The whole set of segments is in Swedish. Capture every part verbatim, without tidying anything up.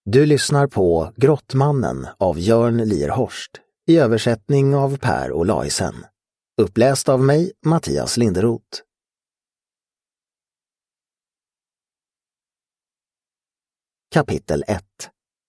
Du lyssnar på Grottmannen av Jörn Lierhorst i översättning av Per Olaisen. Uppläst av mig, Mattias Linderoth. Kapitel ett.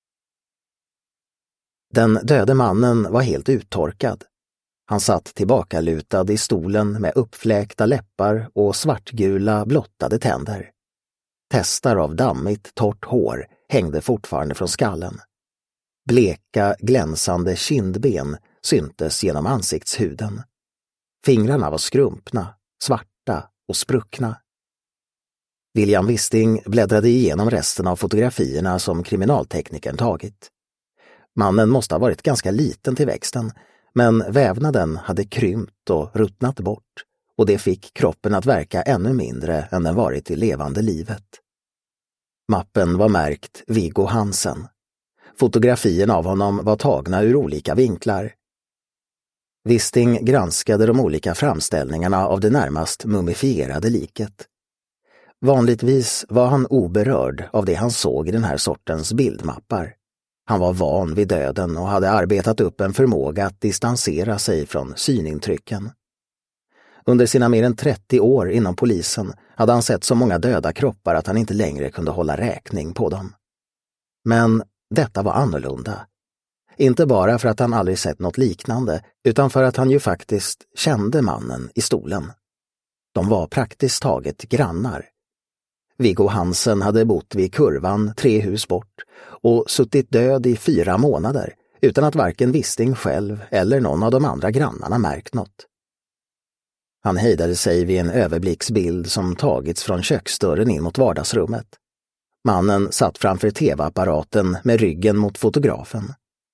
Den döde mannen var helt uttorkad. Han satt tillbakalutad i stolen med uppfläkta läppar och svartgula blottade tänder. Testar av dammigt, torrt hår hängde fortfarande från skallen. Bleka, glänsande kindben syntes genom ansiktshuden. Fingrarna var skrumpna, svarta och spruckna. William Wisting bläddrade igenom resten av fotografierna som kriminalteknikern tagit. Mannen måste ha varit ganska liten till växten, men vävnaden hade krympt och ruttnat bort, och det fick kroppen att verka ännu mindre än den varit i levande livet. Mappen var märkt Viggo Hansen. Fotografierna av honom var tagna ur olika vinklar. Wisting granskade de olika framställningarna av det närmast mumifierade liket. Vanligtvis var han oberörd av det han såg i den här sortens bildmappar. Han var van vid döden och hade arbetat upp en förmåga att distansera sig från synintrycken. Under sina mer än trettio år inom polisen hade han sett så många döda kroppar att han inte längre kunde hålla räkning på dem. Men detta var annorlunda. Inte bara för att han aldrig sett något liknande, utan för att han ju faktiskt kände mannen i stolen. De var praktiskt taget grannar. Viggo Hansen hade bott vid kurvan tre hus bort och suttit död i fyra månader utan att varken Wisting själv eller någon av de andra grannarna märkt något. Han hejdade sig vid en överblicksbild som tagits från köksdörren in mot vardagsrummet. Mannen satt framför tv-apparaten med ryggen mot fotografen.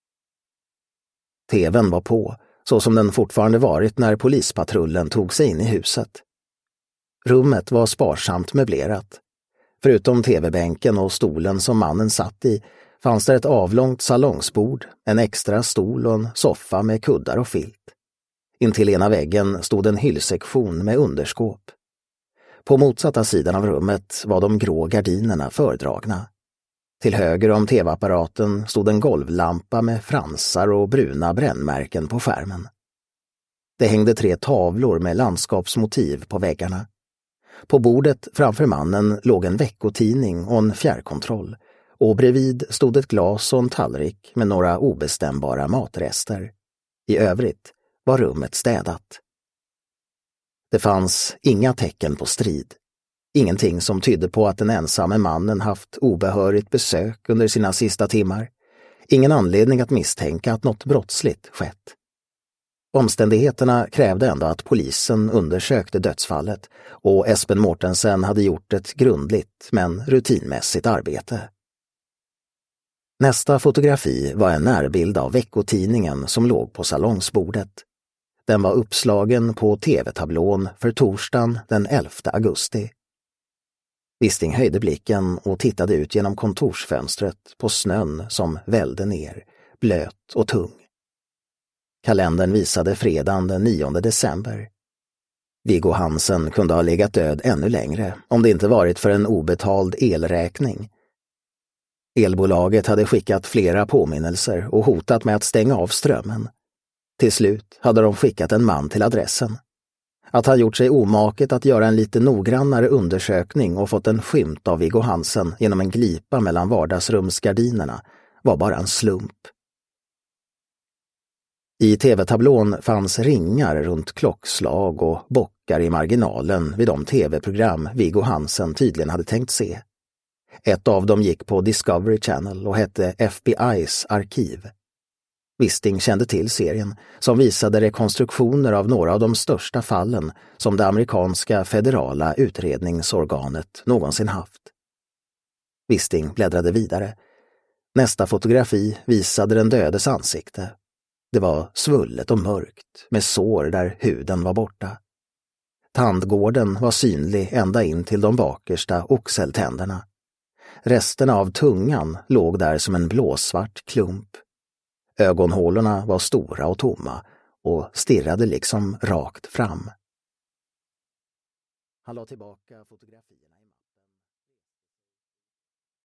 Tvn var på, så som den fortfarande varit när polispatrullen tog sig in i huset. Rummet var sparsamt möblerat. Förutom tv-bänken och stolen som mannen satt i fanns det ett avlångt salongsbord, en extra stol och en soffa med kuddar och filt. Intill ena väggen stod en hyllsektion med underskåp. På motsatta sidan av rummet var de grå gardinerna fördragna. Till höger om tv-apparaten stod en golvlampa med fransar och bruna brännmärken på skärmen. Det hängde tre tavlor med landskapsmotiv på väggarna. På bordet framför mannen låg en veckotidning och en fjärrkontroll, och bredvid stod ett glas och en tallrik med några obestämbara matrester. I övrigt var rummet städat. Det fanns inga tecken på strid. Ingenting som tydde på att den ensamme mannen haft obehörigt besök under sina sista timmar. Ingen anledning att misstänka att något brottsligt skett. Omständigheterna krävde ändå att polisen undersökte dödsfallet, och Espen Mortensen hade gjort ett grundligt men rutinmässigt arbete. Nästa fotografi var en närbild av veckotidningen som låg på salongsbordet. Den var uppslagen på tv-tablån för torsdagen den elfte augusti. Wisting höjde blicken och tittade ut genom kontorsfönstret på snön som vällde ner, blöt och tung. Kalendern visade fredagen den nionde december. Viggo Hansen kunde ha legat död ännu längre om det inte varit för en obetald elräkning. Elbolaget hade skickat flera påminnelser och hotat med att stänga av strömmen. Till slut hade de skickat en man till adressen. Att han gjort sig omaket att göra en lite noggrannare undersökning och fått en skymt av Viggo Hansen genom en glipa mellan vardagsrumsgardinerna var bara en slump. I tv-tablån fanns ringar runt klockslag och bockar i marginalen vid de tv-program Viggo Hansen tydligen hade tänkt se. Ett av dem gick på Discovery Channel och hette F B I's arkiv. Wisting kände till serien, som visade rekonstruktioner av några av de största fallen som det amerikanska federala utredningsorganet någonsin haft. Wisting bläddrade vidare. Nästa fotografi visade den dödes ansikte. Det var svullet och mörkt, med sår där huden var borta. Tandgården var synlig ända in till de bakersta oxeltänderna. Resterna av tungan låg där som en blåsvart klump. Ögonhålorna var stora och tomma och stirrade liksom rakt fram. Han la tillbaka fotografierna.